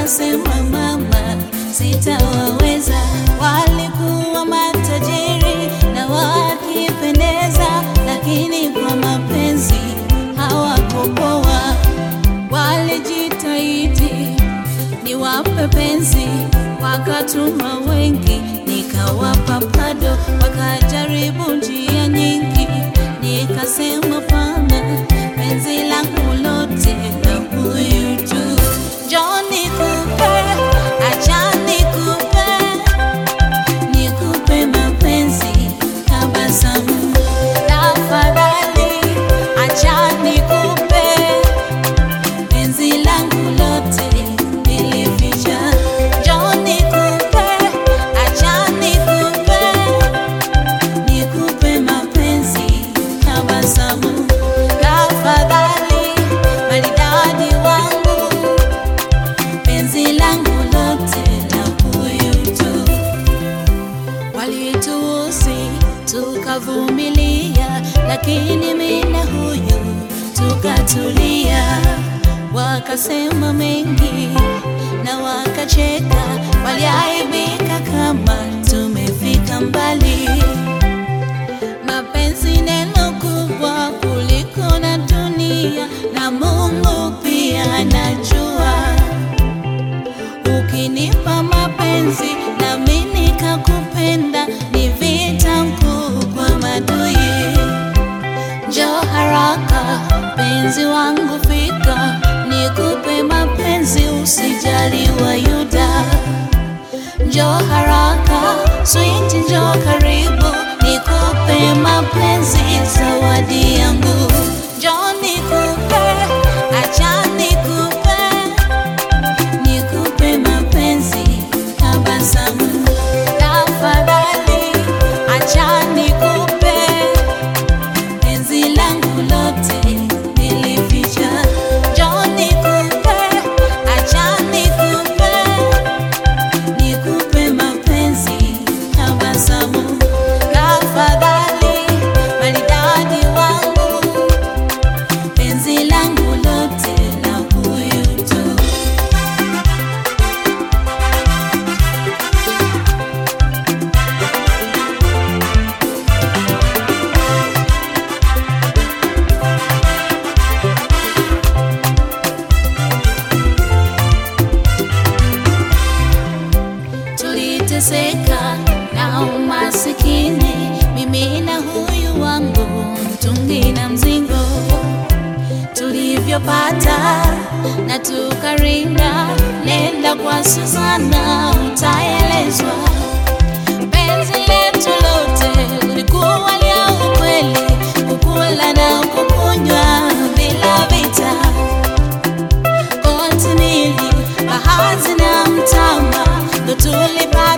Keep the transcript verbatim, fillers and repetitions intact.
nikasema mama, sitawaweza. Walikuwa matajiri na wakipendeza, lakini kwa mapenzi hawakupoa. Walijitahidi niwape penzi, wakatuma wengi, nikawapa bado. Wakajaribu njia nyingi, nikasema pana, penzi langu lote na huyu tu. Njoo nikupe, acha nikupe, nikupe mapenzi, tabasamu. Tafadhali acha nikupe, penzi langu lote nilificha. Njoo nikupe, acha nikupe, nikupe mapenzi, tabasamu. Tafadhali maridadi wangu, penzi langu lote na huyu tu. Walituusi tukavumilia, lakini mimi na huyu tukatulia. Wakasema mengi na wakacheka, waliaibika kama tumefika mbali. Mapenzi neno kubwa kuliko na dunia, na Mungu pia anajua. Ukinipa mapenzi na mimi nikakupenda, ni vita kuu kwa madui. Njoo haraka penzi wangu, fika nikupe mapenzi, usijali wa Yuda. Njoo haraka sweet, njoo karibu, nikupe mapenzi, zawadi yangu. Njoo nikupe, acha nikupe, nikupe mapenzi, tabasamu. Tafadhali acha nikupe, penzi langu lote nilificha. Njoo nikupe, acha nikupe, nikupe mapenzi, tabasamu. Tafadhali maridadi wangu, penzi langu lote na huyu tu. Tuliteseka na umasikini, mimi na huyu wangu, mtungi na mzingo. Tulivyopata na tukarinda, nenda kwa Suzana utaelezwa. Penzi letu lote lilikuwa la ukweli, kukula na kukunywa bila vita. Kontinili, bahati na mtama, ndo tulipata